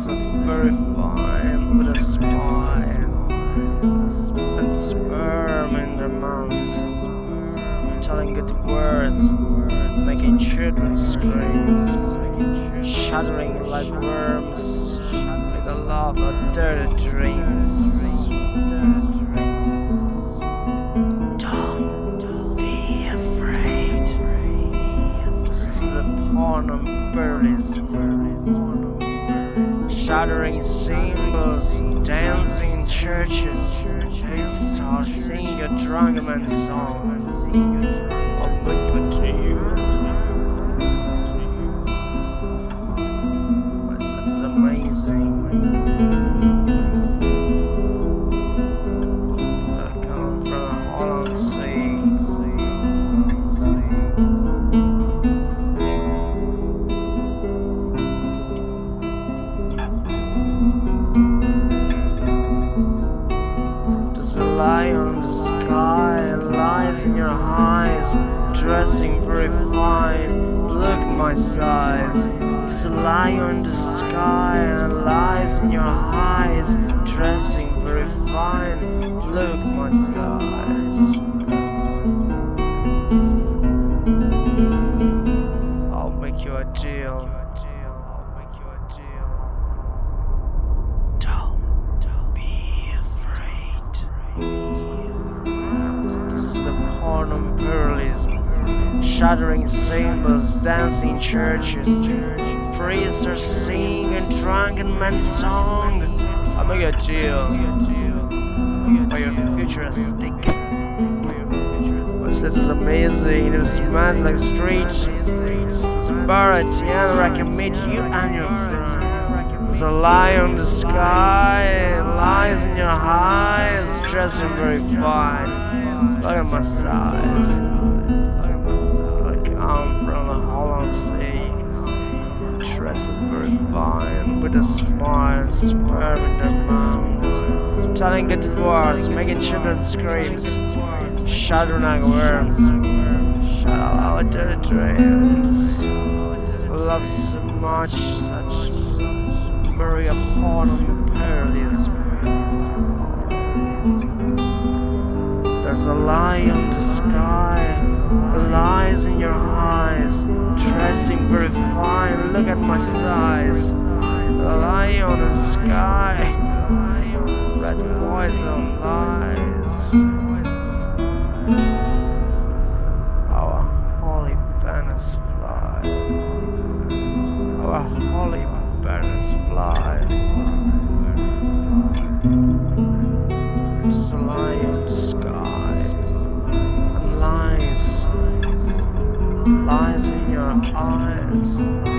very fine with a smile and sperm in their mouths, telling good words, making children scream, shuddering like worms with the love of dirty dreams. Don't be afraid. This is the porno burlesque. Shuddering symbols, dancing in churches. Please start singing your drunken man song. I'll put it to you. My set is amazing. I come from the Holland Sea. Lie on the sky, lies in your eyes, dressing very fine. Look at my size. There's a lie on the sky and lies in your eyes, dressing very fine. Look at my size. I'll make you a deal. Don't be afraid. This is the porno pluralism, shuddering symbols, dancing churches, priests are singing a drunken man's song. I'll make a deal, but your futuristic. My set is amazing, it smells like streets. It's a bar at the end where I can meet you and your friend. There's a lie on the sky, lies in your eyes, dressing very fine. Look at my size. I come from the Holland Sea, dressed very fine, with a smile and sperm in their mouths, telling good words, making children scream, shuddering like worms. Our dirty dreams. Love so much, such Maria porno parodies. There's a lie on the sky, lies in your eyes, dressing very fine. Look at my size. A lie on the sky, red poison lies. Our holy banners fly. Our holy banners fly. There's a lie in the sky, and lies in your eyes.